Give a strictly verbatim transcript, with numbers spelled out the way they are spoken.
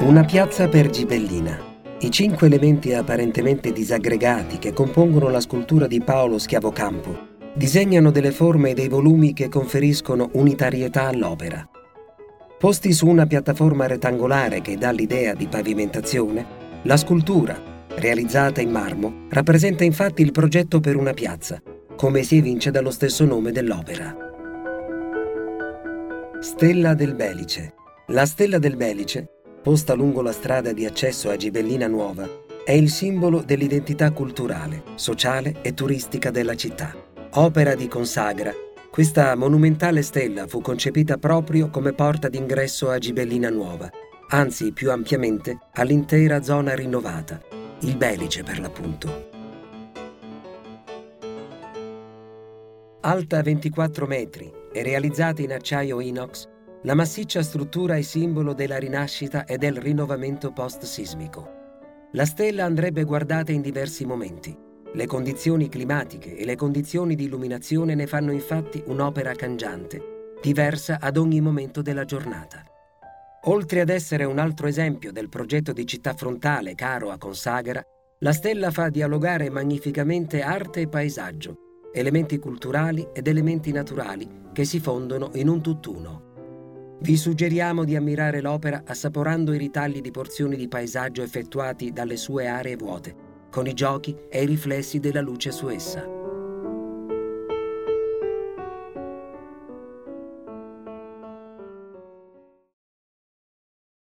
Una piazza per Ghibellina. I cinque elementi apparentemente disaggregati che compongono la scultura di Paolo Schiavocampo disegnano delle forme e dei volumi che conferiscono unitarietà all'opera. Posti su una piattaforma rettangolare che dà l'idea di pavimentazione, la scultura, realizzata in marmo, rappresenta infatti il progetto per una piazza, come si evince dallo stesso nome dell'opera. Stella del Belice. La Stella del Belice, posta lungo la strada di accesso a Ghibellina Nuova, è il simbolo dell'identità culturale, sociale e turistica della città. Opera di Consagra, questa monumentale stella fu concepita proprio come porta d'ingresso a Ghibellina Nuova, anzi più ampiamente all'intera zona rinnovata, il Belice per l'appunto. Alta ventiquattro metri e realizzata in acciaio inox, la massiccia struttura è simbolo della rinascita e del rinnovamento post-sismico. La stella andrebbe guardata in diversi momenti. Le condizioni climatiche e le condizioni di illuminazione ne fanno infatti un'opera cangiante, diversa ad ogni momento della giornata. Oltre ad essere un altro esempio del progetto di città frontale caro a Consagra, la stella fa dialogare magnificamente arte e paesaggio, elementi culturali ed elementi naturali che si fondono in un tutt'uno. Vi suggeriamo di ammirare l'opera assaporando i ritagli di porzioni di paesaggio effettuati dalle sue aree vuote, con i giochi e i riflessi della luce su essa.